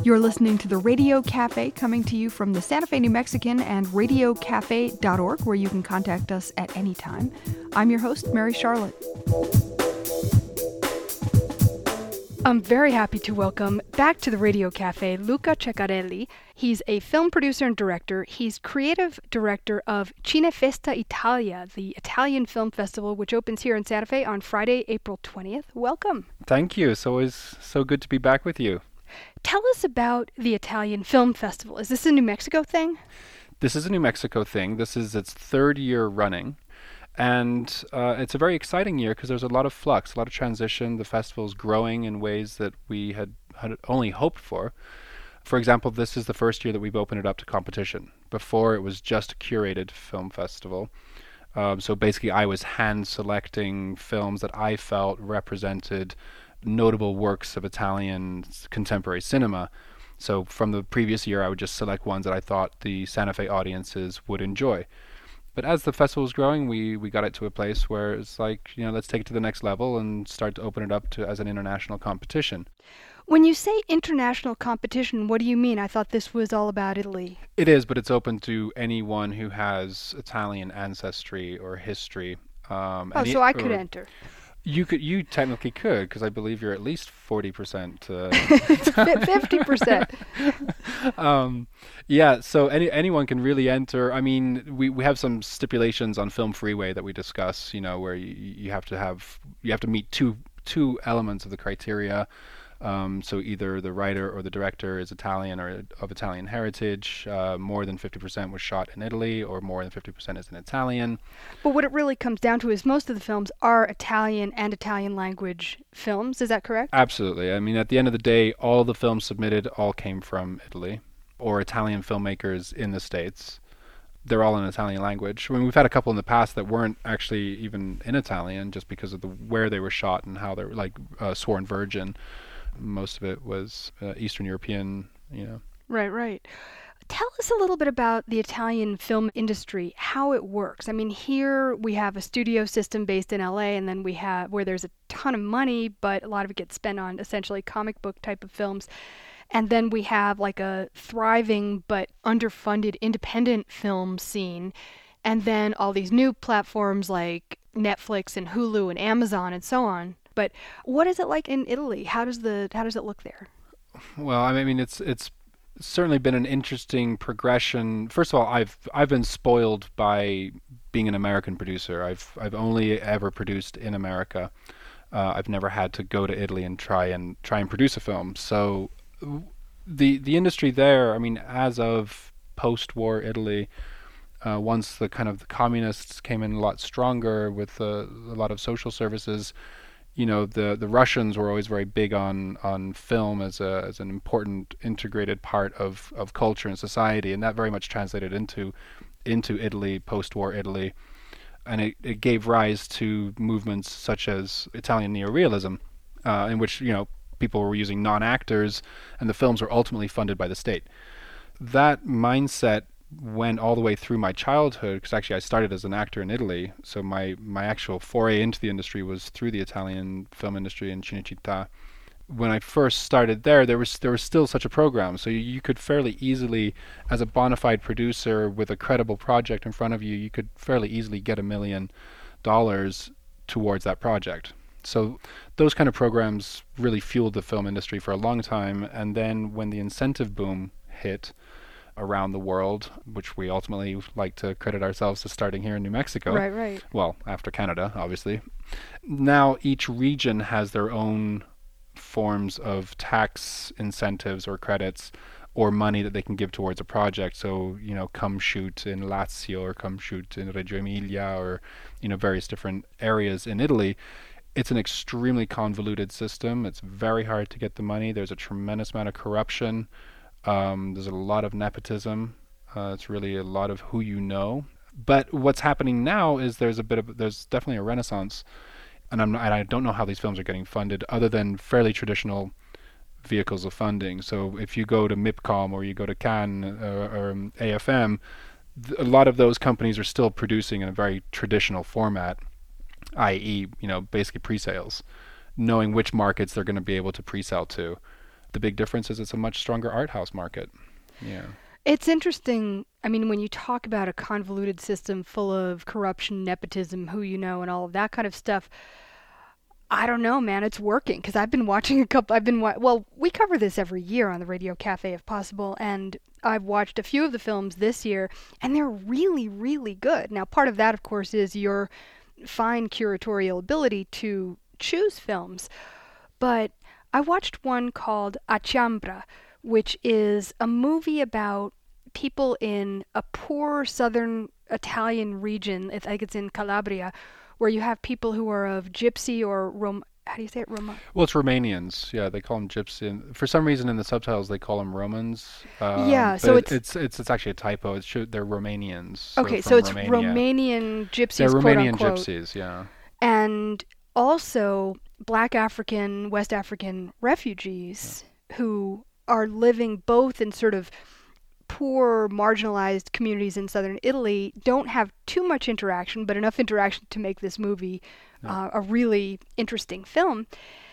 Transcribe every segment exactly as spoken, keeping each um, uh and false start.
You're listening to the Radio Cafe, coming to you from the Santa Fe New Mexican and radio cafe dot org, where you can contact us at any time. I'm your host, Mary Charlotte. I'm very happy to welcome back to the Radio Cafe Luca Ceccarelli. He's a film producer and director. He's creative director of Cinefesta Italia, the Italian film festival, which opens here in Santa Fe on Friday, April twentieth. Welcome. Thank you. It's always so good to be back with you. Tell us about the Italian Film Festival. Is this a New Mexico thing? This is a New Mexico thing. This is its third year running. And uh, it's a very exciting year because there's a lot of flux, a lot of transition. The festival's growing in ways that we had, had only hoped for. For example, this is the first year that we've opened it up to competition. Before, it was just a curated film festival. Um, so basically, I was hand-selecting films that I felt represented notable works of Italian contemporary cinema. So from the previous year, I would just select ones that I thought the Santa Fe audiences would enjoy. But as the festival was growing, we, we got it to a place where it's like, you know, let's take it to the next level and start to open it up to as an international competition. When you say international competition, what do you mean? I thought this was all about Italy. It is, but it's open to anyone who has Italian ancestry or history. Um, oh, any, so I could enter. You could, you technically could, because I believe you're at least forty percent. Uh, fifty percent. um, yeah, so any anyone can really enter. I mean, we, we have some stipulations on Film Freeway that we discuss. You know, where you, you have to have you have to meet two two elements of the criteria. Um, so either the writer or the director is Italian or of Italian heritage, uh, more than fifty percent was shot in Italy, or more than fifty percent is in Italian. But what it really comes down to is most of the films are Italian and Italian language films. Is that correct? Absolutely. I mean, at the end of the day, all the films submitted all came from Italy or Italian filmmakers in the States. They're all in Italian language. I mean, we've had a couple in the past that weren't actually even in Italian just because of the where they were shot and how they were, like uh, Sworn Virgin. Most of it was uh, Eastern European, you know. Right, right. Tell us a little bit about the Italian film industry, how it works. I mean, here we have a studio system based in L A, and then we have where there's a ton of money, but a lot of it gets spent on essentially comic book type of films. And then we have like a thriving but underfunded independent film scene. And then all these new platforms like Netflix and Hulu and Amazon and so on. But what is it like in Italy? How does the how does it look there? Well, I mean, it's it's certainly been an interesting progression. First of all, I've I've been spoiled by being an American producer. I've I've only ever produced in America. Uh, I've never had to go to Italy and try and try and produce a film. So the the industry there, I mean, as of post-war Italy, uh, once the kind of the communists came in a lot stronger with uh, a lot of social services. You know, the, the Russians were always very big on, on film as a as an important integrated part of, of culture and society, and that very much translated into into Italy, post-war Italy, and it, it gave rise to movements such as Italian neorealism, uh, in which, you know, people were using non-actors, and the films were ultimately funded by the state. That mindset went all the way through my childhood, because actually I started as an actor in Italy, so my, my actual foray into the industry was through the Italian film industry in Cinecittà. When I first started there, there was there was still such a program, so you, you could fairly easily, as a bona fide producer with a credible project in front of you, you could fairly easily get a million dollars towards that project. So those kind of programs really fueled the film industry for a long time, and then when the incentive boom hit around the world, which we ultimately like to credit ourselves to starting here in New Mexico. Right, right. Well, after Canada, obviously. Now each region has their own forms of tax incentives or credits or money that they can give towards a project. So, you know, come shoot in Lazio or come shoot in Reggio Emilia or, you know, various different areas in Italy. It's an extremely convoluted system. It's very hard to get the money. There's a tremendous amount of corruption. Um, there's a lot of nepotism. Uh, it's really a lot of who you know. But what's happening now is there's a bit of there's definitely a renaissance, and I'm not, and I don't know how these films are getting funded other than fairly traditional vehicles of funding. So if you go to MIPCOM or you go to Cannes or, or um, A F M, th- a lot of those companies are still producing in a very traditional format, that is, you know, basically pre-sales, knowing which markets they're going to be able to pre-sell to. the big difference is it's a much stronger art house market. Yeah. It's interesting. I mean, when you talk about a convoluted system full of corruption, nepotism, who you know, and all of that kind of stuff, I don't know, man. It's working because I've been watching a couple. I've been wa- well. We cover this every year on the Radio Cafe, if possible, and I've watched a few of the films this year, and they're really, really good. Now, part of that, of course, is your fine curatorial ability to choose films, but I watched one called Achambra, which is a movie about people in a poor southern Italian region. I think it's in Calabria, where you have people who are of Gypsy or Rom. How do you say it? Roma. Well, it's Romanians. Yeah, they call them Gypsy. And for some reason, in the subtitles, they call them Romans. Um, Yeah, so but it's it's it's it's actually a typo. It should they're Romanians. So okay. from So it's Romania. Romanian gypsies, They're quote Romanian unquote, gypsies. Yeah. and also Black African, West African refugees who are living both in sort of poor, marginalized communities in southern Italy, don't have too much interaction, but enough interaction to make this movie uh, a really interesting film.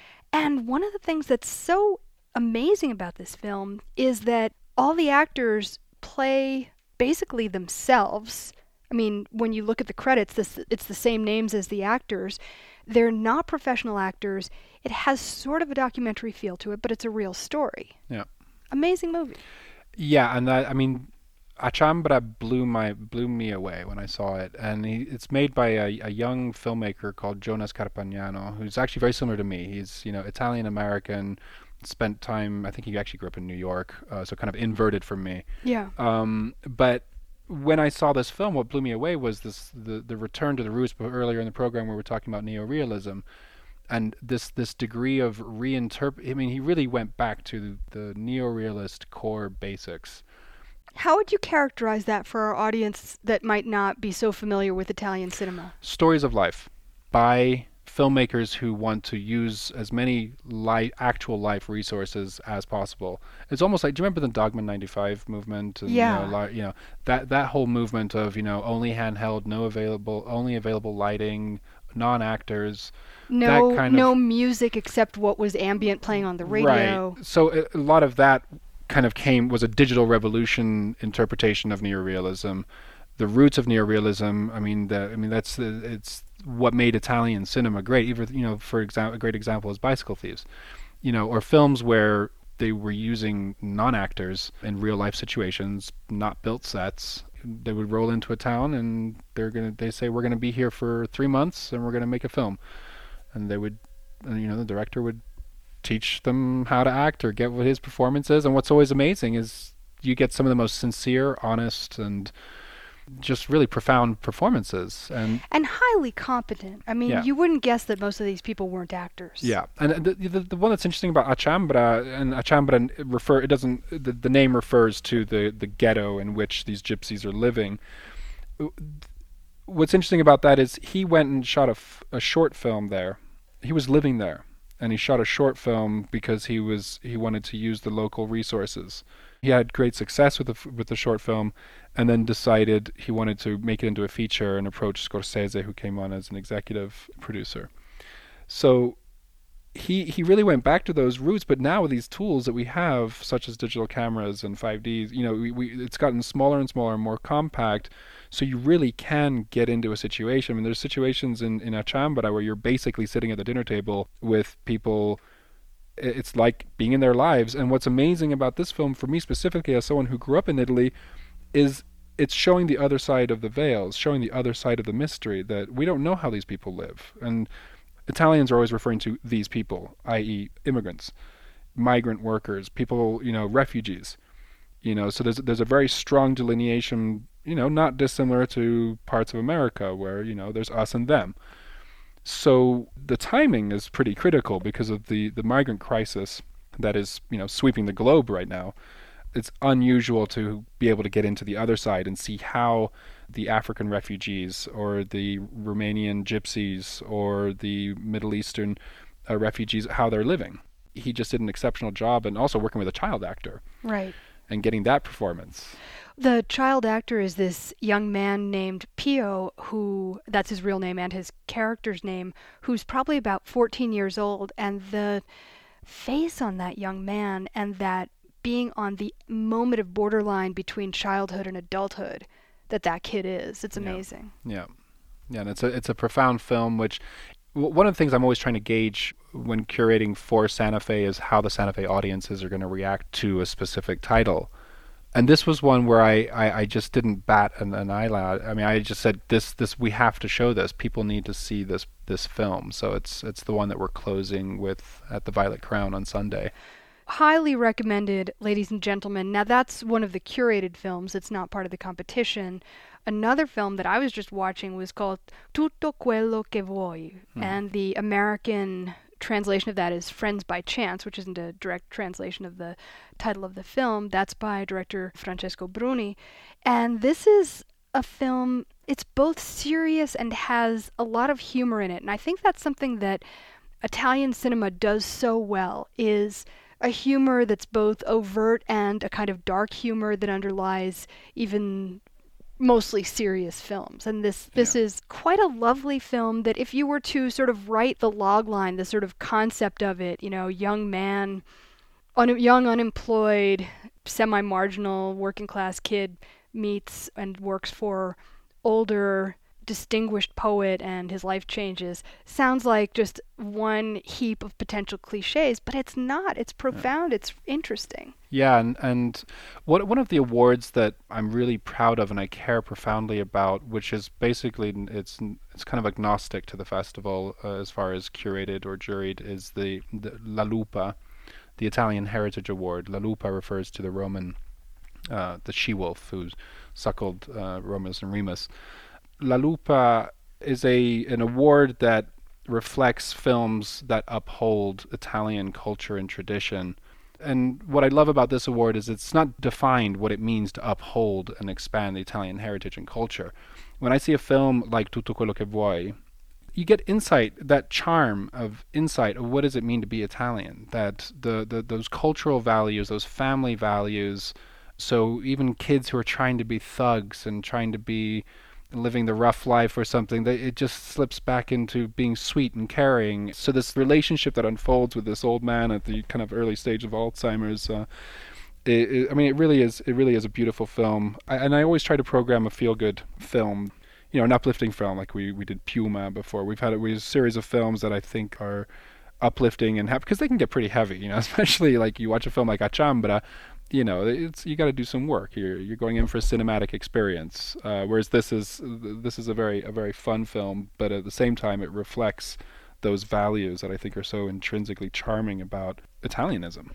And one of the things that's so amazing about this film is that all the actors play basically themselves. I mean, when you look at the credits, this, it's the same names as the actors. They're not professional actors. It has sort of a documentary feel to it, but it's a real story. Yeah. Amazing movie. Yeah, and that I mean, Achambra blew my blew me away when I saw it, and he, it's made by a, a young filmmaker called Jonas Carpagnano, who's actually very similar to me. He's you know Italian American, spent time. I think he actually grew up in New York, uh, so kind of inverted from me. Yeah. Um, but when I saw this film, what blew me away was this the the return to the roots. But earlier in the program, we were talking about neorealism. And this this degree of reinterpret. I mean, he really went back to the, the neorealist core basics. How would you characterize that for our audience that might not be so familiar with Italian cinema? Stories of life by filmmakers who want to use as many li- actual life resources as possible. It's almost like, do you remember the Dogma ninety-five movement? And, Yeah. You know, li- you know that that whole movement of you know only handheld, no available, only available lighting, non-actors. No, that kind no of, music except what was ambient playing on the radio. Right. So a, a lot of that kind of came was a digital revolution interpretation of neorealism. The roots of neorealism. I mean, the, I mean that's the, it's what made Italian cinema great. Even you know, for example, a great example is Bicycle Thieves. You know, or films where they were using non-actors in real life situations, not built sets. They would roll into a town and they're gonna they say we're gonna be here for three months and we're gonna make a film. And they would, you know, the director would teach them how to act or get what his performance is. And what's always amazing is you get some of the most sincere, honest, and just really profound performances. And and highly competent. I mean, Yeah. you wouldn't guess that most of these people weren't actors. yeah, and the, the the one that's interesting about Achambra and Achambra refer it doesn't the, the name refers to the the ghetto in which these gypsies are living. What's interesting about that is he went and shot a, f- a short film there. He was living there, and he shot a short film because he was he wanted to use the local resources. He had great success with the f- with the short film, and then decided he wanted to make it into a feature and approached Scorsese, who came on as an executive producer. So he he really went back to those roots, but now with these tools that we have, such as digital cameras and five D, you know, we, we it's gotten smaller and smaller and more compact. So you really can get into a situation. I mean, there's situations in, in Achambra where you're basically sitting at the dinner table with people. It's like being in their lives. And what's amazing about this film, for me specifically, as someone who grew up in Italy, is it's showing the other side of the veils, showing the other side of the mystery, that we don't know how these people live. And Italians are always referring to these people, that is immigrants, migrant workers, people, you know, refugees. You know, so there's there's a very strong delineation, you know, not dissimilar to parts of America where, you know, there's us and them. So the timing is pretty critical because of the, the migrant crisis that is, you know, sweeping the globe right now. It's unusual to be able to get into the other side and see how the African refugees or the Romanian gypsies or the Middle Eastern uh, refugees, how they're living. He just did an exceptional job, and also working with a child actor. Right. And getting that performance. The child actor is this young man named Pio, who, that's his real name and his character's name, who's probably about fourteen years old. And the face on that young man and that being on the moment of borderline between childhood and adulthood that that kid is. It's Yeah, amazing. yeah, yeah. And it's a it's a profound film. Which w- one of the things I'm always trying to gauge when curating for Santa Fe is how the Santa Fe audiences are going to react to a specific title. And this was one where I, I, I just didn't bat an, an eyelid. I mean, I just said this this we have to show this. People need to see this this film. So it's it's the one that we're closing with at the Violet Crown on Sunday. Highly recommended, ladies and gentlemen. Now, that's one of the curated films. It's not part of the competition. Another film that I was just watching was called Tutto quello che vuoi. Hmm. And the American translation of that is Friends by Chance, which isn't a direct translation of the title of the film. That's by director Francesco Bruni. And this is a film, it's both serious and has a lot of humor in it. And I think that's something that Italian cinema does so well, is a humor that's both overt and a kind of dark humor that underlies even mostly serious films. And this this Yeah. is quite a lovely film that if you were to sort of write the log line, the sort of concept of it, you know, young man, un- young unemployed, semi-marginal working class kid meets and works for older distinguished poet and his life changes, sounds like just one heap of potential cliches, but it's not. It's Yeah. profound. It's interesting. Yeah, and and what one of the awards that I'm really proud of and I care profoundly about, which is basically n- it's n- it's kind of agnostic to the festival uh, as far as curated or juried, is the, the La Lupa, the Italian Heritage Award. La Lupa refers to the Roman, uh, the she-wolf who suckled uh, Romulus and Remus. La Lupa is a an award that reflects films that uphold Italian culture and tradition. And what I love about this award is it's not defined what it means to uphold and expand the Italian heritage and culture. When I see a film like Tutto quello che vuoi, you get insight, that charm of insight of what does it mean to be Italian, that the, the those cultural values, those family values. So even kids who are trying to be thugs and trying to be living the rough life or something, they, it just slips back into being sweet and caring. So this relationship that unfolds with this old man at the kind of early stage of Alzheimer's, uh, it, it, I mean, it really is. It really is a beautiful film. I, and I always try to program a feel-good film, you know, an uplifting film, like we we did Puma before. We've had a, we have a series of films that I think are uplifting and happy because they can get pretty heavy, you know, especially like you watch a film like Achambra, you know, it's you got to do some work. You're you're going in for a cinematic experience, uh, whereas this is this is a very a very fun film, but at the same time it reflects those values that I think are so intrinsically charming about Italianism.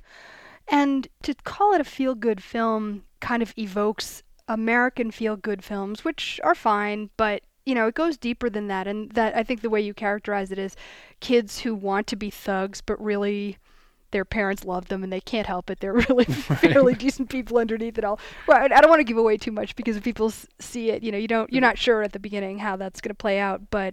And to call it a feel good film kind of evokes American feel good films, which are fine, but you know, it goes deeper than that. And that I think the way you characterize it is kids who want to be thugs, but really their parents love them and they can't help it. They're really fairly Right. decent people underneath it all. Well, I I don't want to give away too much because if people s- see it, you know, you don't, you're not sure at the beginning how that's going to play out. But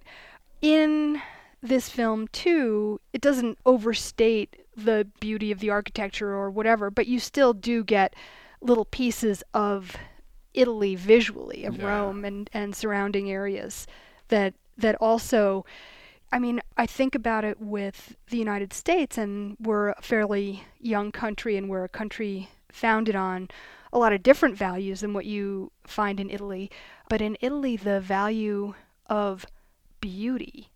in this film too, it doesn't overstate the beauty of the architecture or whatever, but you still do get little pieces of Italy visually, of Yeah. Rome and, and surrounding areas that that also, I mean, I think about it with the United States, and we're a fairly young country, and we're a country founded on a lot of different values than what you find in Italy. But in Italy, the value of beauty,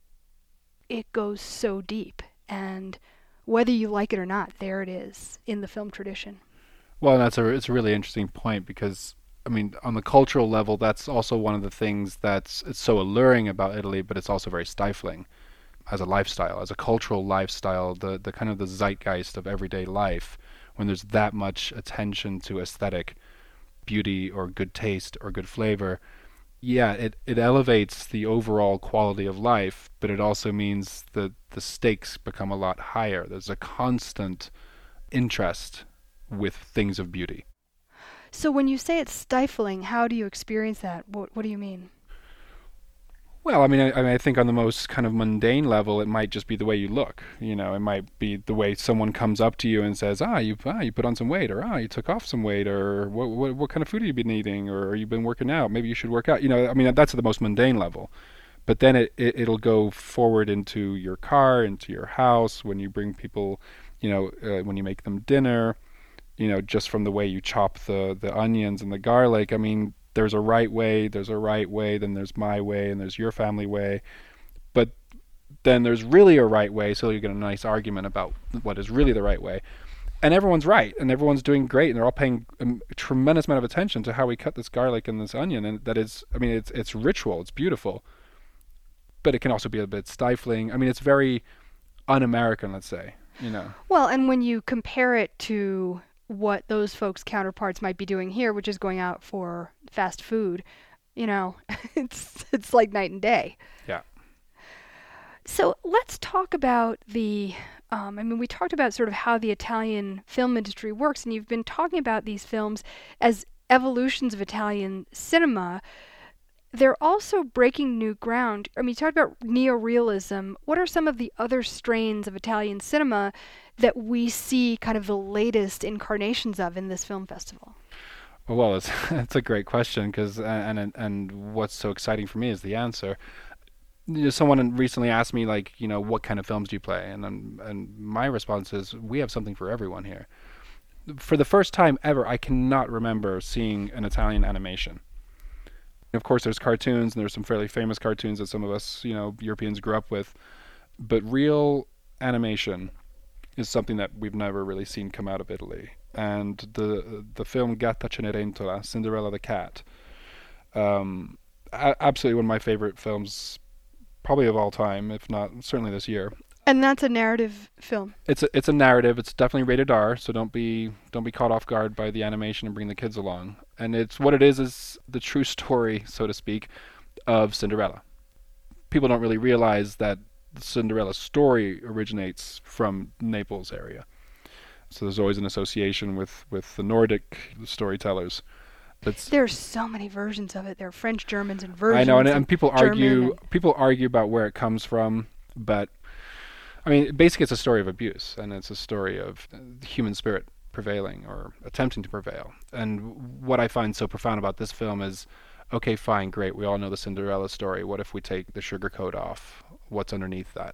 it goes so deep. And whether you like it or not, there it is in the film tradition. Well, that's a it's a really interesting point because I mean, on the cultural level, that's also one of the things that's it's so alluring about Italy, but it's also very stifling as a lifestyle, as a cultural lifestyle, the the kind of the zeitgeist of everyday life, when there's that much attention to aesthetic beauty or good taste or good flavor. Yeah, it, it elevates the overall quality of life, but it also means that the stakes become a lot higher. There's a constant interest with things of beauty. So when you say it's stifling, how do you experience that? What, what do you mean? Well, I mean, I, I mean, I think on the most kind of mundane level, it might just be the way you look. You know, it might be the way someone comes up to you and says, "Ah, you, ah, you put on some weight," or "Ah, you took off some weight," or "What, what, what kind of food have you been eating?" or "You've been working out. Maybe you should work out." You know, I mean, that's at the most mundane level. But then it, it it'll go forward into your car, into your house when you bring people You know, uh, when you make them dinner, you know, just from the way you chop the the onions and the garlic. I mean, there's a right way, there's a right way, then there's my way, and there's your family way. But then there's really a right way, so you get a nice argument about what is really the right way. And everyone's right, and everyone's doing great, and they're all paying a tremendous amount of attention to how we cut this garlic and this onion, and that is, I mean, it's it's ritual, it's beautiful, but it can also be a bit stifling. I mean, it's very un-American, let's say, you know. Well, and when you compare it to what those folks' counterparts might be doing here, which is going out for fast food, you know, it's it's like night and day. Yeah. So let's talk about the, um, I mean, we talked about sort of how the Italian film industry works, and you've been talking about these films as evolutions of Italian cinema. They're also breaking new ground. I mean, you talked about neorealism. What are some of the other strains of Italian cinema that we see kind of the latest incarnations of in this film festival? Well, it's it's a great question because and, and and what's so exciting for me is the answer. You know, someone recently asked me, like, you know, what kind of films do you play? And and, and my response is, we have something for everyone here. For the first time ever, I cannot remember seeing an Italian animation. Of course, there's cartoons, and there's some fairly famous cartoons that some of us, you know, Europeans grew up with. But real animation is something that we've never really seen come out of Italy. And the the film Gatta Cenerentola, Cinderella the Cat, um, a- absolutely one of my favorite films, probably of all time, if not certainly this year. And that's a narrative film. It's a, it's a narrative. It's definitely rated R, so don't be don't be caught off guard by the animation and bring the kids along. And it's what it is is the true story, so to speak, of Cinderella. People don't really realize that the Cinderella story originates from Naples area. So there's always an association with, with the Nordic storytellers. That's, There's so many versions of it. There are French, Germans, and versions. I know, and, and people German argue and... people argue about where it comes from, but I mean, basically, it's a story of abuse, and it's a story of the human spirit prevailing or attempting to prevail. And what I find so profound about this film is, okay, fine, great, we all know the Cinderella story. What if we take the sugar coat off? What's underneath that?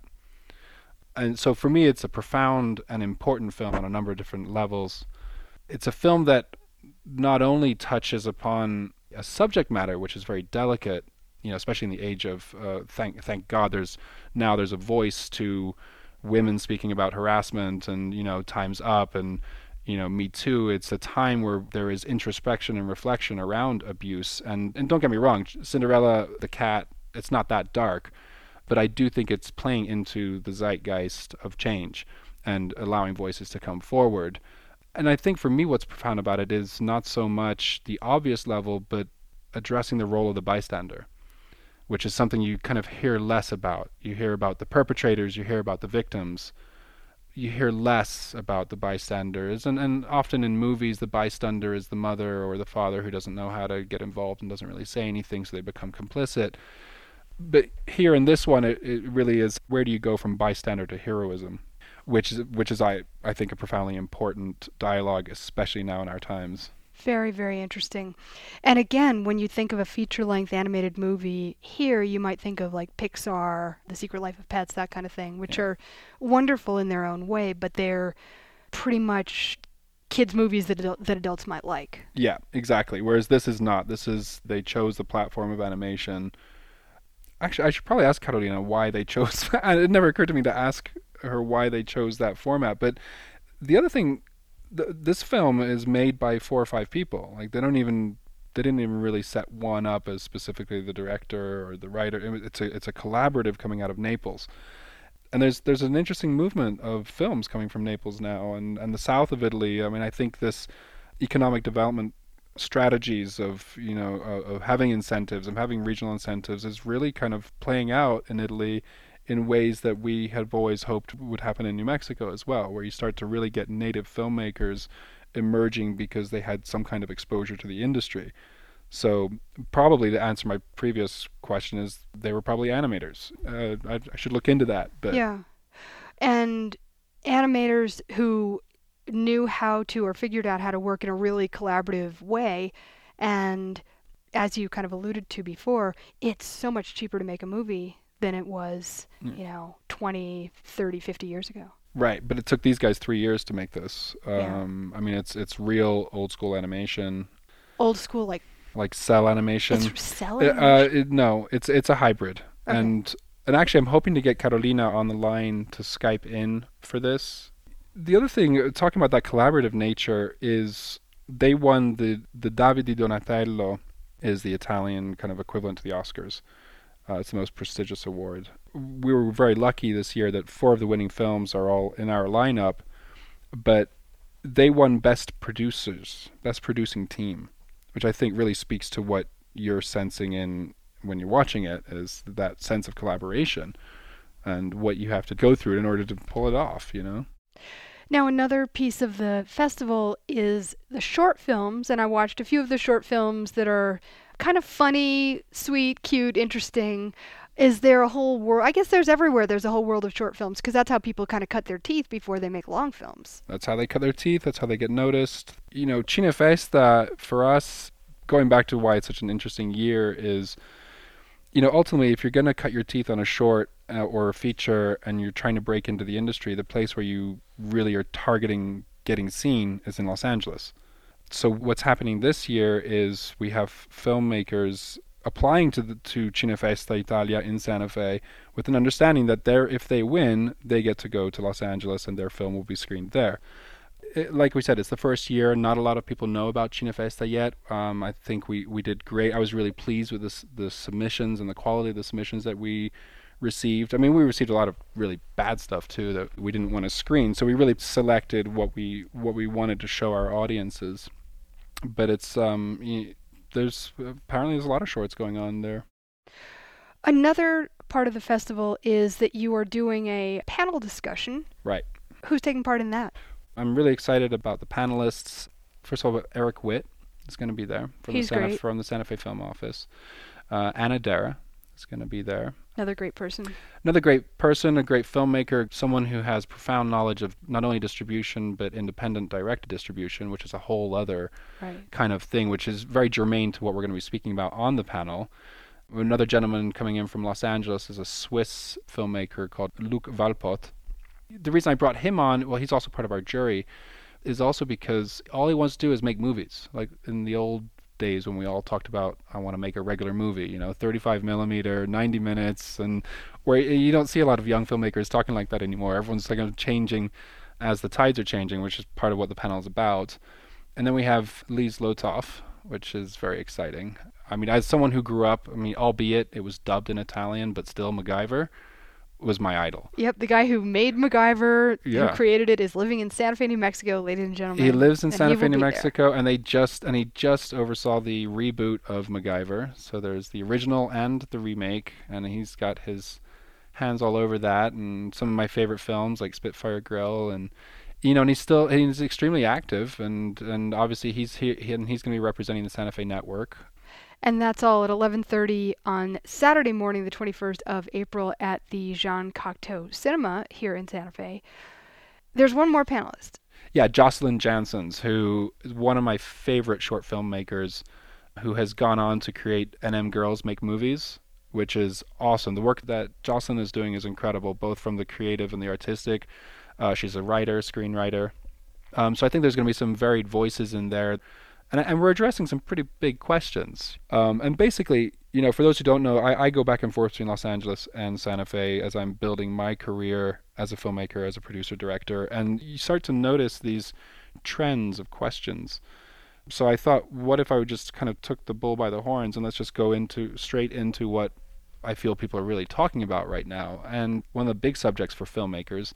And so for me, it's a profound and important film on a number of different levels. It's a film that not only touches upon a subject matter which is very delicate, you know, especially in the age of uh, thank thank God there's now there's a voice to women speaking about harassment and, you know, Time's Up and, you know, Me Too. It's a time where there is introspection and reflection around abuse. And, and don't get me wrong, Cinderella the Cat, it's not that dark, but I do think it's playing into the zeitgeist of change and allowing voices to come forward. And I think for me what's profound about it is not so much the obvious level, but addressing the role of the bystander, which is something you kind of hear less about. You hear about the perpetrators, you hear about the victims, you hear less about the bystanders. And, and often in movies, the bystander is the mother or the father who doesn't know how to get involved and doesn't really say anything, so they become complicit. But here in this one, it, it really is, where do you go from bystander to heroism? Which is, which is I, I think, a profoundly important dialogue, especially now in our times. Very, very interesting. And again, when you think of a feature-length animated movie here, you might think of like Pixar, The Secret Life of Pets, that kind of thing, which Yeah. are wonderful in their own way, but they're pretty much kids' movies that adul- that adults might like. Yeah, exactly. Whereas this is not. This is, they chose the platform of animation. Actually, I should probably ask Carolina why they chose that. It never occurred to me to ask her why they chose that format. But the other thing, th- this film is made by four or five people. Like, they don't even, they didn't even really set one up as specifically the director or the writer. It, was- it's a it's a collaborative coming out of Naples. And there's there's an interesting movement of films coming from Naples now, and, and the south of Italy. I mean, I think this economic development strategies of, you know, uh, of having incentives and having regional incentives is really kind of playing out in Italy in ways that we have always hoped would happen in New Mexico as well, where you start to really get native filmmakers emerging because they had some kind of exposure to the industry. So probably, to answer my previous question, is they were probably animators. Uh, I, I should look into that. But Yeah. And animators who knew how to or figured out how to work in a really collaborative way. And as you kind of alluded to before, it's so much cheaper to make a movie than it was, Mm. you know, twenty, thirty, fifty years ago. Right, but it took these guys three years to make this. Yeah. Um, I mean, it's it's real old school animation, Old school, like like cell animation. it's cell Uh, uh, animation. it, no, it's it's a hybrid, Okay. and and actually, I'm hoping to get Carolina on the line to Skype in for this. The other thing, uh, talking about that collaborative nature, is they won the the Davide di Donatello, is the Italian kind of equivalent to the Oscars. Uh, it's the most prestigious award. We were very lucky this year that four of the winning films are all in our lineup, but they won Best Producers, Best Producing Team, which I think really speaks to what you're sensing in when you're watching it, is that sense of collaboration and what you have to go through in order to pull it off, you know? Now, another piece of the festival is the short films, and I watched a few of the short films that are kind of funny, sweet, cute, interesting. Is there a whole world? I guess there's everywhere. There's a whole world of short films because that's how people kind of cut their teeth before they make long films. That's how they cut their teeth. That's how they get noticed. You know, Cinefesta, for us, going back to why it's such an interesting year, is, you know, ultimately, if you're going to cut your teeth on a short uh, or a feature and you're trying to break into the industry, the place where you really are targeting getting seen is in Los Angeles. So what's happening this year is we have filmmakers applying to the, to Cinefesta Italia in Santa Fe with an understanding that they're, if they win, they get to go to Los Angeles and their film will be screened there. It, like we said, it's the first year. Not a lot of people know about Cinefesta yet. Um, I think we, we did great. I was really pleased with this, the submissions and the quality of the submissions that we received. I mean, we received a lot of really bad stuff too that we didn't want to screen. So we really selected what we what we wanted to show our audiences. But it's um, there's apparently there's a lot of shorts going on there. Another part of the festival is that you are doing a panel discussion. Right. Who's taking part in that? I'm really excited about the panelists. First of all, Eric Witt is going to be there from He's the Santa great. from the Santa Fe Film Office. Uh, Anna Dara is going to be there. Another great person. Another great person, a great filmmaker, someone who has profound knowledge of not only distribution but independent direct distribution, which is a whole other Right. kind of thing, which is very germane to what we're going to be speaking about on the panel. Another gentleman coming in from Los Angeles is a Swiss filmmaker called Luc Valpot. The reason I brought him on, well, he's also part of our jury, is also because all he wants to do is make movies. Like in the old days when we all talked about, I want to make a regular movie, you know, thirty-five millimeter, ninety minutes, and where you don't see a lot of young filmmakers talking like that anymore. Everyone's like changing as the tides are changing, which is part of what the panel is about. And then we have Lise Lotoff, which is very exciting. I mean, as someone who grew up, I mean, albeit it was dubbed in Italian, but still MacGyver was my idol. Yep, the guy who made MacGyver, Yeah. who created it, is living in Santa Fe, New Mexico, ladies and gentlemen. He lives in and Santa he Fe, will New be there. Mexico, and they just and he just oversaw the reboot of MacGyver. So there's the original and the remake, and he's got his hands all over that, and some of my favorite films like Spitfire Grill, and you know, and he's still he's extremely active, and and obviously he's here he, and he's going to be representing the Santa Fe network. And that's all at eleven thirty on Saturday morning, the twenty-first of April at the Jean Cocteau Cinema here in Santa Fe. There's one more panelist. Yeah, Jocelyn Janssens, who is one of my favorite short filmmakers, who has gone on to create N M Girls Make Movies, which is awesome. The work that Jocelyn is doing is incredible, both from the creative and the artistic. Uh, she's a writer, screenwriter. Um, so I think there's going to be some varied voices in there. And, and we're addressing some pretty big questions. Um, and basically, you know, for those who don't know, I, I go back and forth between Los Angeles and Santa Fe as I'm building my career as a filmmaker, as a producer, director. And you start to notice these trends of questions. So I thought, what if I just kind of took the bull by the horns and let's just go into straight into what I feel people are really talking about right now. And one of the big subjects for filmmakers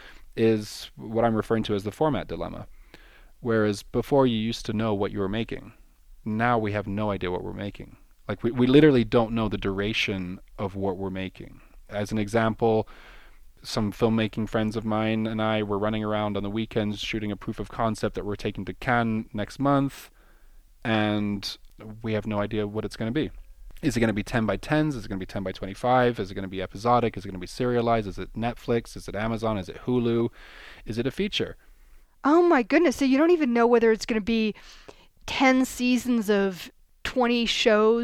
is what I'm referring to as the format dilemma. Whereas before you used to know what you were making, now we have no idea what we're making. Like we, we literally don't know the duration of what we're making. As an example, some filmmaking friends of mine and I were running around on the weekends shooting a proof of concept that we're taking to Cannes next month, and we have no idea what it's going to be. Is it going to be ten by tens? Is it going to be ten by twenty-five? Is it going to be episodic? Is it going to be serialized? Is it Netflix? Is it Amazon? Is it Hulu? Is it a feature? Oh my goodness. So you don't even know whether it's going to be ten seasons of twenty shows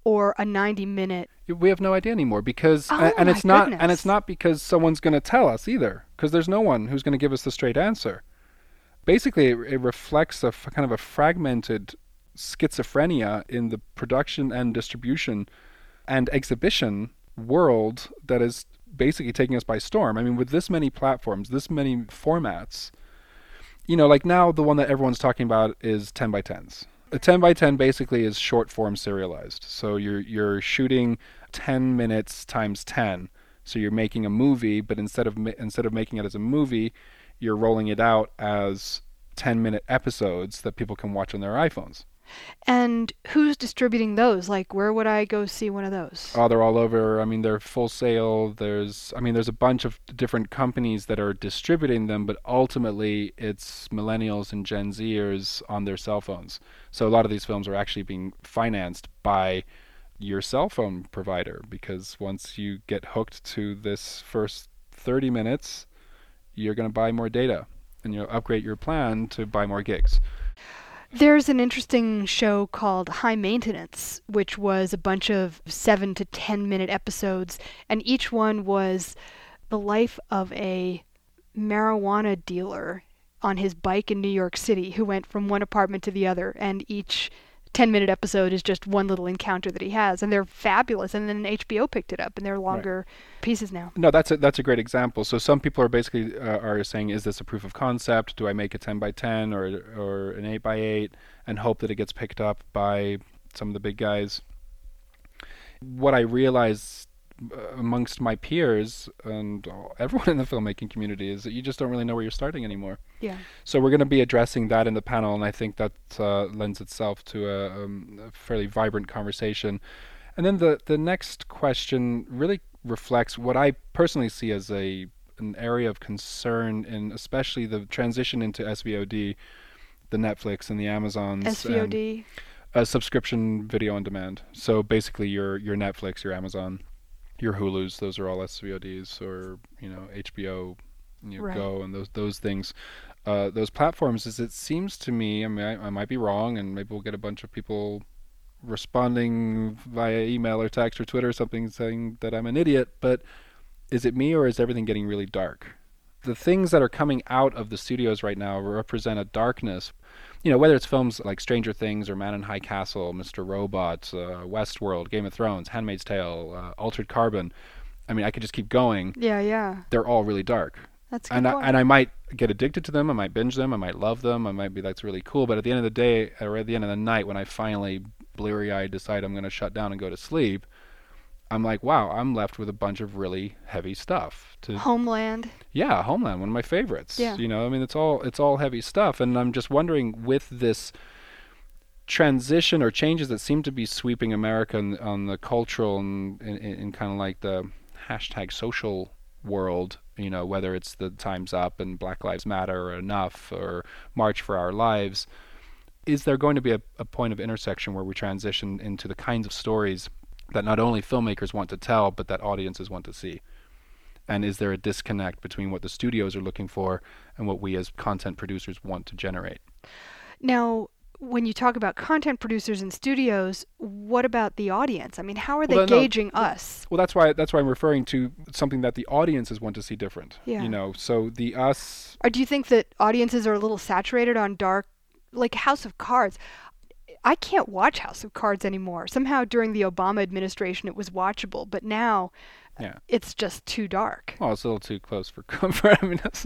or a ninety minute? We have no idea anymore because, Oh and, and my it's not, goodness. and it's not because someone's going to tell us either, because there's no one who's going to give us the straight answer. Basically, it, it reflects a f- kind of a fragmented schizophrenia in the production and distribution and exhibition world that is basically taking us by storm. I mean, with this many platforms, this many formats, you know, like now the one that everyone's talking about is ten by tens. A ten by ten basically is short form serialized. So you're you're shooting ten minutes times ten. So you're making a movie, but instead of ma- instead of making it as a movie, you're rolling it out as ten minute episodes that people can watch on their iPhones. And who's distributing those? Like, where would I go see one of those? Oh, they're all over. I mean, they're Full Sail. There's, I mean, there's a bunch of different companies that are distributing them, but ultimately it's millennials and Gen Zers on their cell phones. So a lot of these films are actually being financed by your cell phone provider, because once you get hooked to this first thirty minutes, you're going to buy more data and you'll upgrade your plan to buy more gigs. There's an interesting show called High Maintenance, which was a bunch of seven to ten minute episodes, and each one was the life of a marijuana dealer on his bike in New York City who went from one apartment to the other, and each ten minute episode is just one little encounter that he has, and they're fabulous. And then H B O picked it up, and they're longer right. pieces now. No, that's a that's a great example. So some people are basically uh, are saying, is this a proof of concept? Do I make a ten by ten or or an eight by eight and hope that it gets picked up by some of the big guys? What I realized amongst my peers and everyone in the filmmaking community is that you just don't really know where you're starting anymore. Yeah. So we're going to be addressing that in the panel, and I think that uh, lends itself to a, um, a fairly vibrant conversation. And then the the next question really reflects what I personally see as a an area of concern in especially the transition into S V O D, the Netflix and the Amazons. S V O D? A subscription video on demand. So basically your your Netflix, your Amazon, your Hulus, those are all S V O Ds, or you know H B O, you know, right. Go, and those those things. Uh, those platforms, is it seems to me, I mean, I, I might be wrong, and maybe we'll get a bunch of people responding via email or text or Twitter or something saying that I'm an idiot, but is it me or is everything getting really dark? The things that are coming out of the studios right now represent a darkness. You know, whether it's films like Stranger Things or Man in High Castle, Mister Robot, uh, Westworld, Game of Thrones, Handmaid's Tale, uh, Altered Carbon. I mean, I could just keep going. Yeah, yeah. They're all really dark. That's a good and point. I, and I might get addicted to them. I might binge them. I might love them. I might be that's really cool. But at the end of the day, or at the end of the night, when I finally bleary-eyed decide I'm going to shut down and go to sleep, I'm like, wow, I'm left with a bunch of really heavy stuff. To, Homeland. Yeah, Homeland, one of my favorites. Yeah. You know, I mean, it's all it's all heavy stuff, and I'm just wondering, with this transition or changes that seem to be sweeping America on, on the cultural and in, in, in kind of like the hashtag social world, you know, whether it's the Time's Up and Black Lives Matter or Enough or March for Our Lives, is there going to be a, a point of intersection where we transition into the kinds of stories that not only filmmakers want to tell, but that audiences want to see? And is there a disconnect between what the studios are looking for and what we as content producers want to generate? Now, when you talk about content producers and studios, what about the audience? I mean, how are they well, no, gauging us? Well, that's why that's why I'm referring to something that the audiences want to see different. Yeah. You know, so the us. Or do you think that audiences are a little saturated on dark, like House of Cards? I can't watch House of Cards anymore. Somehow during the Obama administration it was watchable, but now yeah. it's just too dark. Well, it's a little too close for comfort. I mean, that's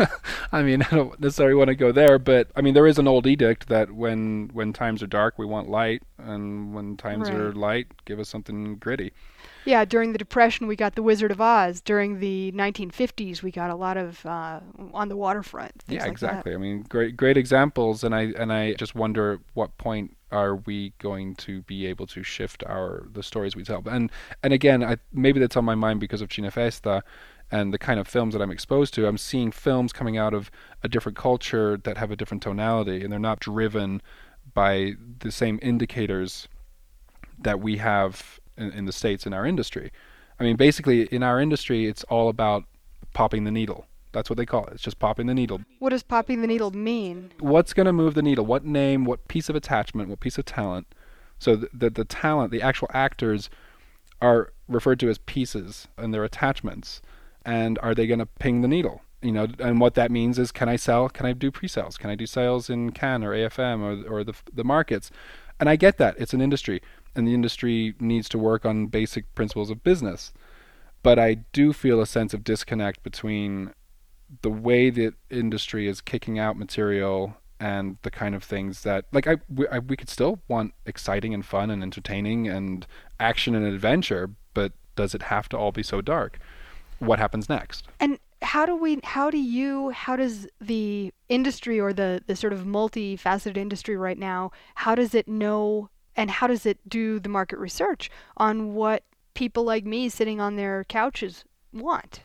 I mean, I don't necessarily want to go there, but I mean, there is an old edict that when when times are dark, we want light, and when times right. are light, give us something gritty. Yeah, during the Depression, we got The Wizard of Oz. During the nineteen fifties, we got a lot of uh, On the Waterfront. Yeah, like exactly. That. I mean, great, great examples, and I and I just wonder what point are we going to be able to shift our the stories we tell. And and again, I, maybe that's on my mind because of Cinefesta and the kind of films that I'm exposed to. I'm seeing films coming out of a different culture that have a different tonality, and they're not driven by the same indicators that we have in, in the States in our industry. I mean, basically, in our industry, it's all about popping the needle. That's what they call it. It's just popping the needle. What does popping the needle mean? What's going to move the needle? What name, what piece of attachment, what piece of talent So the, the the talent, the actual actors, are referred to as pieces and their attachments. And are they going to ping the needle? You know, and what that means is, can I sell? Can I do pre-sales? Can I do sales in Cannes or A F M or or the the markets? And I get that it's an industry, and the industry needs to work on basic principles of business. But I do feel a sense of disconnect between the way the industry is kicking out material and the kind of things that, like, I we, I, we could still want exciting and fun and entertaining and action and adventure, but does it have to all be so dark? What happens next? And how do we how do you how does the industry, or the the sort of multifaceted industry right now, how does it know, and how does it do the market research on what people like me sitting on their couches want?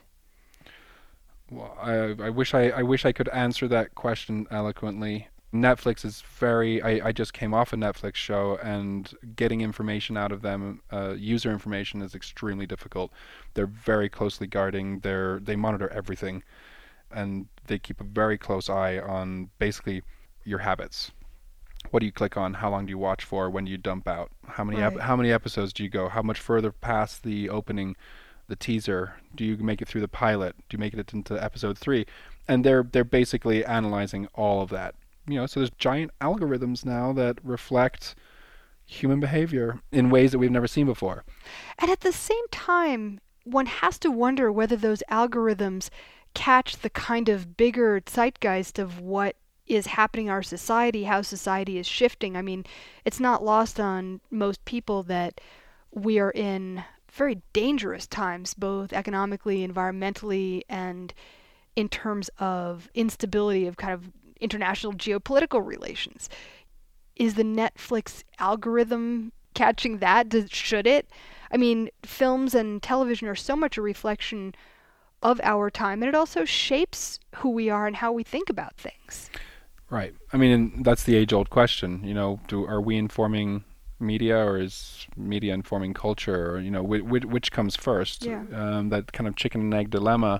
Well, I, I wish I, I wish I could answer that question eloquently. Netflix is very. I, I just came off a Netflix show, and getting information out of them, uh, user information, is extremely difficult. They're very closely guarding their. They monitor everything, and they keep a very close eye on basically your habits. What do you click on? How long do you watch for? When do you dump out? How many ep- Right. how many episodes do you go? How much further past the opening, the teaser? Do you make it through the pilot? Do you make it into episode three? And they're they're basically analyzing all of that. You know, so there's giant algorithms now that reflect human behavior in ways that we've never seen before. And at the same time, one has to wonder whether those algorithms catch the kind of bigger zeitgeist of what is happening in our society, how society is shifting. I mean, it's not lost on most people that we are in very dangerous times, both economically, environmentally, and in terms of instability of kind of international geopolitical relations. Is the Netflix algorithm catching that? Does, should it? I mean, films and television are so much a reflection of our time, and it also shapes who we are and how we think about things. Right. I mean, and that's the age-old question. You know, do are we informing media, or is media informing culture, or you know, which, which comes first? Yeah. Um, that kind of chicken and egg dilemma.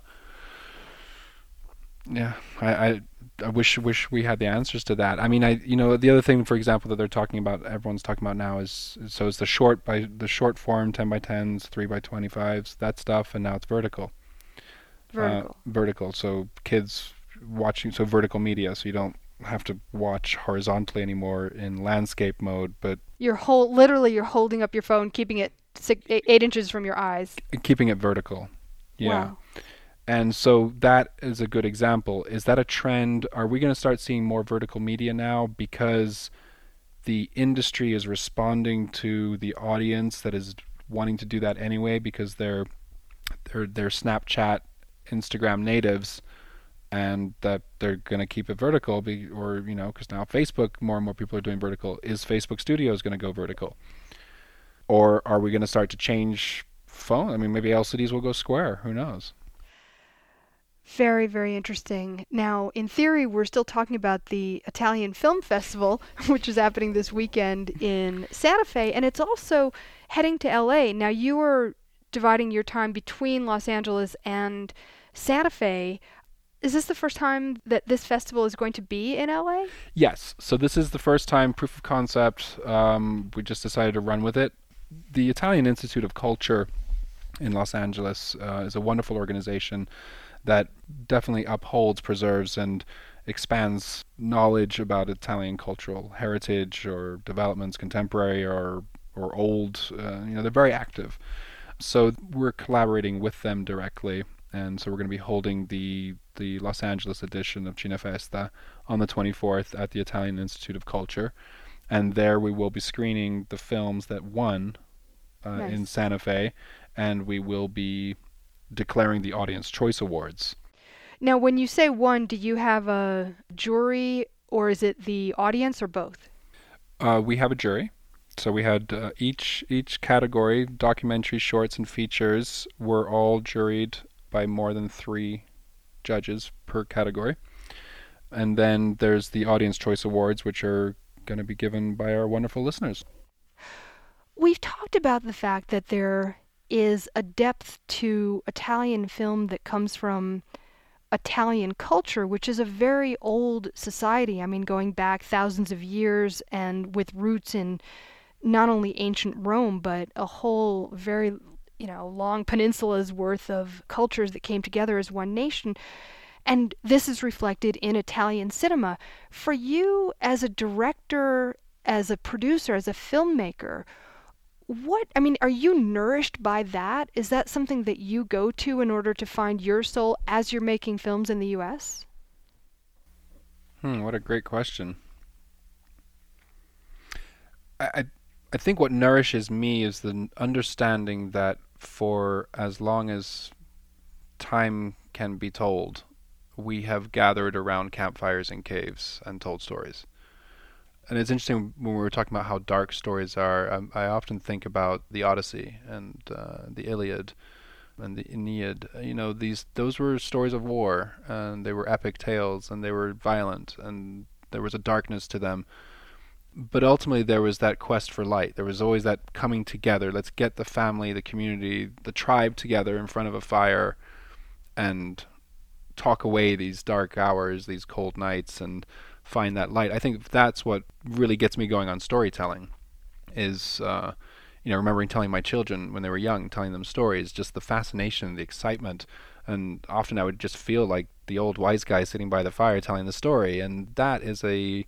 Yeah, I, I, I wish wish we had the answers to that. I mean, I you know the other thing, for example, that they're talking about, everyone's talking about now is so it's the short by the short form ten by tens, three by twenty-fives, that stuff, and now it's vertical. Vertical. Uh, vertical. So kids watching, so vertical media, so you don't have to watch horizontally anymore in landscape mode, but You're whole, literally, you're holding up your phone, keeping it six, eight, eight inches from your eyes. keeping it vertical. Yeah. Wow. And so that is a good example. Is that a trend? Are we going to start seeing more vertical media now because the industry is responding to the audience that is wanting to do that anyway, because they're they're they're Snapchat, Instagram natives, and that they're going to keep it vertical, be, or you know, because now Facebook, more and more people are doing vertical. Is Facebook Studios going to go vertical, or are we going to start to change phone? I mean, maybe L C Ds will go square. Who knows? Very, very interesting. Now, in theory, we're still talking about the Italian Film Festival, which is happening this weekend in Santa Fe, and it's also heading to L A. Now, you are dividing your time between Los Angeles and Santa Fe. Is this the first time that this festival is going to be in L A? Yes. So this is the first time, proof of concept. Um, we just decided to run with it. The Italian Institute of Culture in Los Angeles uh, is a wonderful organization that definitely upholds, preserves, and expands knowledge about Italian cultural heritage or developments, contemporary or or old. Uh, you know, they're very active. So we're collaborating with them directly, and so we're going to be holding the the Los Angeles edition of Cinefesta on the twenty-fourth at the Italian Institute of Culture, and there we will be screening the films that won uh, Nice. in Santa Fe, and we will be declaring the Audience Choice Awards. Now, when you say one, do you have a jury, or is it the audience, or both? Uh, we have a jury. So we had uh, each each category, documentary, shorts, and features, were all juried by more than three judges per category. And then there's the Audience Choice Awards, which are going to be given by our wonderful listeners. We've talked about the fact that there is a depth to Italian film that comes from Italian culture, which is a very old society. I mean, going back thousands of years and with roots in not only ancient Rome, but a whole very, you know, long peninsula's worth of cultures that came together as one nation. And this is reflected in Italian cinema. For you, as a director, as a producer, as a filmmaker, what, I mean, are you nourished by that? Is that something that you go to in order to find your soul as you're making films in the U S? Hmm, what a great question. I, I I think what nourishes me is the n- understanding that for as long as time can be told, we have gathered around campfires in caves and told stories. And it's interesting when we were talking about how dark stories are. Um, I often think about the Odyssey and uh, the Iliad and the Aeneid. Uh, You know, these those were stories of war, and they were epic tales, and they were violent, and there was a darkness to them. But ultimately, there was that quest for light. There was always that coming together. Let's get the family, the community, the tribe together in front of a fire and talk away these dark hours, these cold nights, and find that light. I think that's what really gets me going on storytelling. Is uh, you know, remembering telling my children when they were young, telling them stories, just the fascination, the excitement, and often I would just feel like the old wise guy sitting by the fire telling the story, and that is a,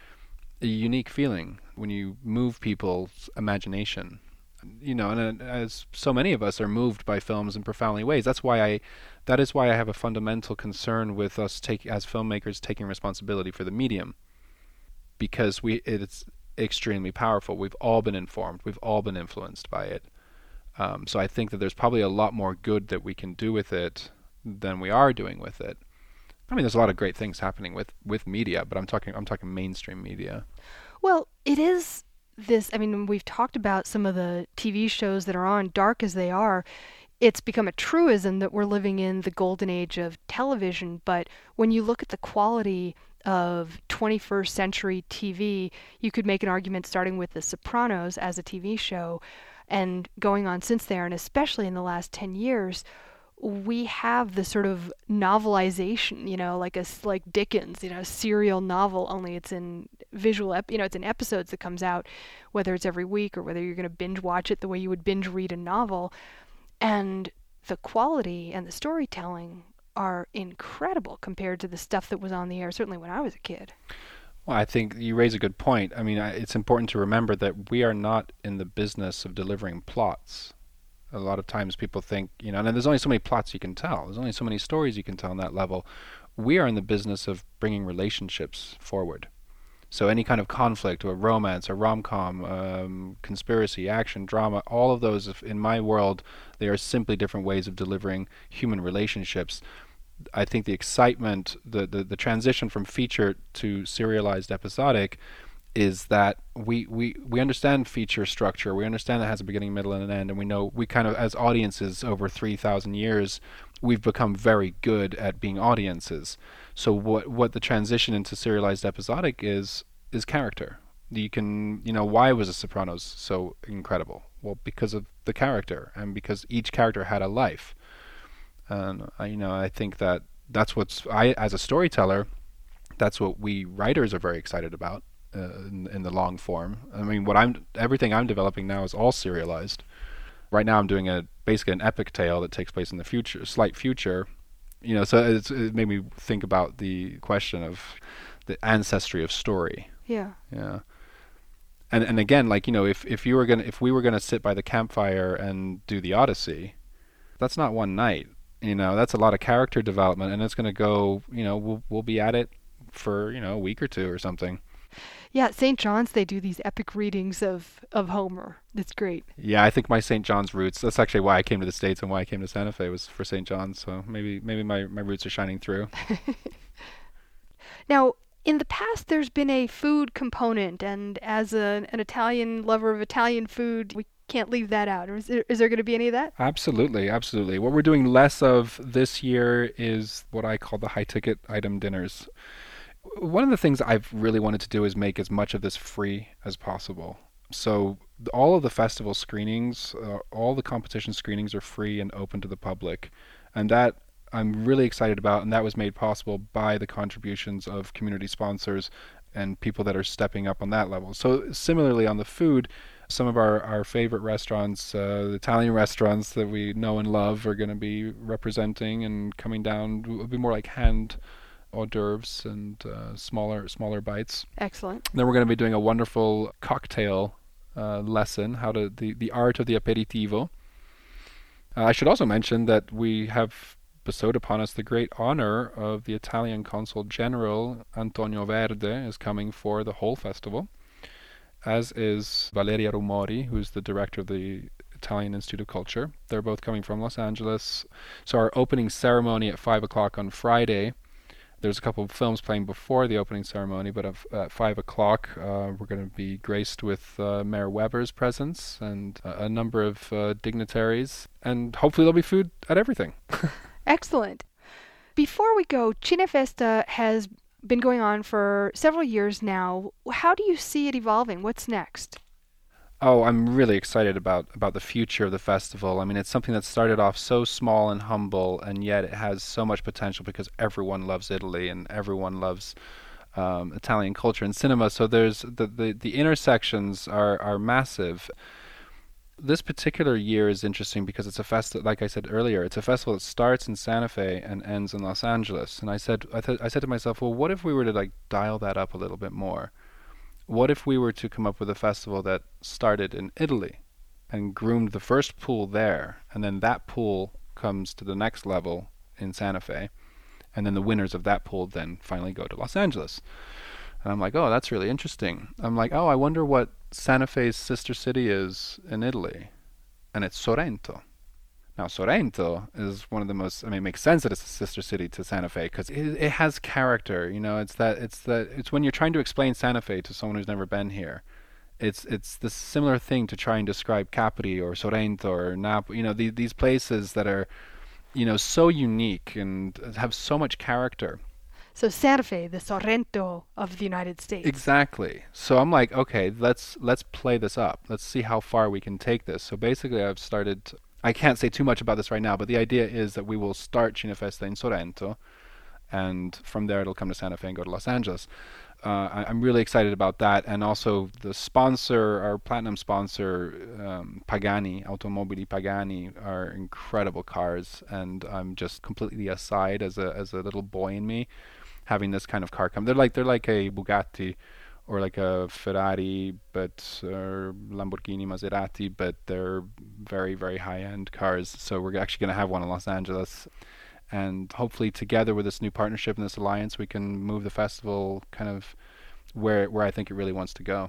a unique feeling when you move people's imagination. You know, and uh, as so many of us are moved by films in profoundly ways, that's why I, that is why I have a fundamental concern with us take as filmmakers taking responsibility for the medium, because we it's extremely powerful. We've all been informed. We've all been influenced by it. Um, so I think that there's probably a lot more good that we can do with it than we are doing with it. I mean, there's a lot of great things happening with, with media, but I'm talking I'm talking mainstream media. Well, it is this, I mean, we've talked about some of the T V shows that are on, dark as they are. It's become a truism that we're living in the golden age of television, but when you look at the quality of twenty-first century T V, you could make an argument starting with The Sopranos as a T V show and going on since there, and especially in the last ten years, we have the sort of novelization, you know, like a like Dickens, you know, serial novel, only it's in visual, ep- you know, it's in episodes that comes out, whether it's every week or whether you're going to binge watch it the way you would binge read a novel. And the quality and the storytelling are incredible compared to the stuff that was on the air, certainly when I was a kid. Well, I think you raise a good point. I mean, I- it's important to remember that we are not in the business of delivering plots. A lot of times people think, you know, and there's only so many plots you can tell. There's only so many stories you can tell on that level. We are in the business of bringing relationships forward. So any kind of conflict or romance or rom-com, um, conspiracy, action, drama, all of those, if- in my world, they are simply different ways of delivering human relationships. I think the excitement, the, the, the transition from feature to serialized episodic is that we, we, we understand feature structure. We understand that it has a beginning, middle, and an end, and we know we kind of, as audiences over three thousand years, we've become very good at being audiences. So what what the transition into serialized episodic is is character. You can, you know, why was The Sopranos so incredible? Well, because of the character, and because each character had a life. And I, you know, I think that that's what's I as a storyteller, that's what we writers are very excited about uh, in, in the long form. I mean, what I'm everything I'm developing now is all serialized. Right now, I'm doing a basically an epic tale that takes place in the future, slight future. You know, so it's, it made me think about the question of the ancestry of story. Yeah. Yeah. And and again, like, you know, if if you were gonna if we were gonna sit by the campfire and do the Odyssey, that's not one night. You know, that's a lot of character development, and it's gonna go. You know, we'll we'll be at it for, you know, a week or two or something. Yeah, at Saint John's they do these epic readings of of Homer. It's great. Yeah, I think my Saint John's roots. That's actually why I came to the States and why I came to Santa Fe was for Saint John's. So maybe maybe my my roots are shining through. Now, in the past, there's been a food component, and as a, an Italian lover of Italian food, we can't leave that out. Is there, is there going to be any of that? Absolutely, absolutely. What we're doing less of this year is what I call the high ticket item dinners. One of the things I've really wanted to do is make as much of this free as possible. So th- all of the festival screenings, uh, all the competition screenings are free and open to the public. And that I'm really excited about, and that was made possible by the contributions of community sponsors and people that are stepping up on that level. So similarly on the food, Some of our, our favorite restaurants, uh, the Italian restaurants that we know and love, are going to be representing and coming down. It will be more like hand hors d'oeuvres and uh, smaller smaller bites. Excellent. Then we're going to be doing a wonderful cocktail uh, lesson, how to the, the art of the aperitivo. Uh, I should also mention that we have bestowed upon us the great honor of the Italian Consul General Antonio Verde is coming for the whole festival, as is Valeria Rumori, who's the director of the Italian Institute of Culture. They're both coming from Los Angeles. So our opening ceremony at five o'clock on Friday, there's a couple of films playing before the opening ceremony, but at five o'clock uh, we're going to be graced with uh, Mayor Weber's presence and uh, a number of uh, dignitaries, and hopefully there'll be food at everything. Excellent. Before we go, Cinefesta has been going on for several years now. How do you see it evolving? What's next? Oh, I'm really excited about, about the future of the festival. I mean, it's something that started off so small and humble, and yet it has so much potential because everyone loves Italy and everyone loves um, Italian culture and cinema. So there's the, the, the intersections are, are massive. This particular year is interesting because it's a festival, like I said earlier, it's a festival that starts in Santa Fe and ends in Los Angeles. And I said, I, th- I said to myself, well, what if we were to like dial that up a little bit more? What if we were to come up with a festival that started in Italy and groomed the first pool there, and then that pool comes to the next level in Santa Fe, and then the winners of that pool then finally go to Los Angeles? And I'm like, oh, that's really interesting. I'm like, oh, I wonder what Santa Fe's sister city is in Italy. And it's Sorrento. Now, Sorrento is one of the most, I mean, it makes sense that it's a sister city to Santa Fe because it, it has character. You know, it's that, it's that, it's when you're trying to explain Santa Fe to someone who's never been here. It's it's this similar thing to try and describe Capri or Sorrento or Napoli. You know, the, these places that are, you know, so unique and have so much character. So Santa Fe, the Sorrento of the United States. Exactly. So I'm like, okay, let's let's play this up. Let's see how far we can take this. So basically, I've started. I can't say too much about this right now, but the idea is that we will start Cinefesta in Sorrento, and from there it'll come to Santa Fe and go to Los Angeles. Uh, I, I'm really excited about that, and also the sponsor, our platinum sponsor, um, Pagani, Automobili Pagani, are incredible cars, and I'm just completely aside as a as a little boy in me, having this kind of car come. They're like they're like a Bugatti or like a Ferrari, but or Lamborghini, Maserati, but they're very very high end cars. So we're actually going to have one in Los Angeles. And hopefully together with this new partnership and this alliance, we can move the festival kind of where where I think it really wants to go.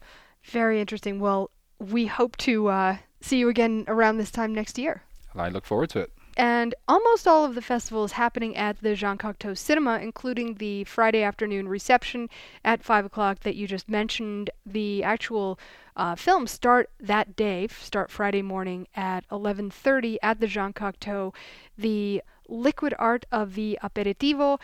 Very interesting. Well, we hope to uh, see you again around this time next year. I look forward to it. And almost all of the festival is happening at the Jean Cocteau Cinema, including the Friday afternoon reception at five o'clock that you just mentioned. The actual uh, films start that day, start Friday morning at eleven thirty at the Jean Cocteau. The liquid art of the aperitivo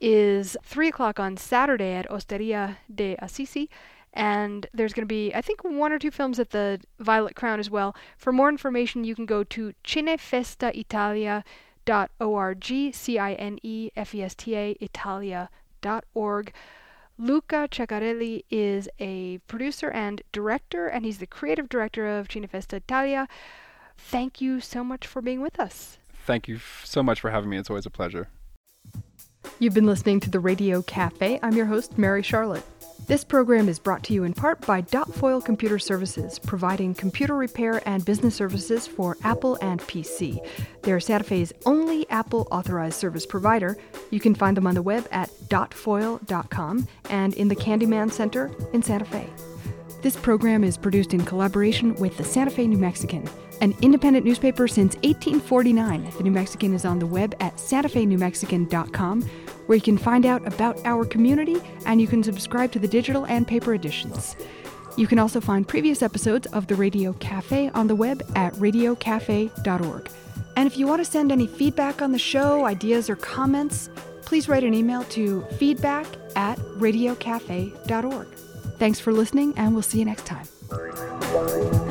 is three o'clock on Saturday at Osteria de Assisi. And there's going to be, I think, one or two films at the Violet Crown as well. For more information, you can go to cinefesta italia dot org, C I N E F E S T A, italia dot org. Luca Ceccarelli is a producer and director, and he's the creative director of Cinefesta Italia. Thank you so much for being with us. Thank you f- so much for having me. It's always a pleasure. You've been listening to the Radio Cafe. I'm your host, Mary Charlotte. This program is brought to you in part by Dotfoil Computer Services, providing computer repair and business services for Apple and P C. They're Santa Fe's only Apple authorized service provider. You can find them on the web at dotfoil dot com and in the Candyman Center in Santa Fe. This program is produced in collaboration with the Santa Fe New Mexican, an independent newspaper since eighteen forty-nine. The New Mexican is on the web at santa fe new mexican dot com, where you can find out about our community and you can subscribe to the digital and paper editions. You can also find previous episodes of the Radio Cafe on the web at radio cafe dot org. And if you want to send any feedback on the show, ideas, or comments, please write an email to feedback at radio cafe dot org. Thanks for listening, and we'll see you next time.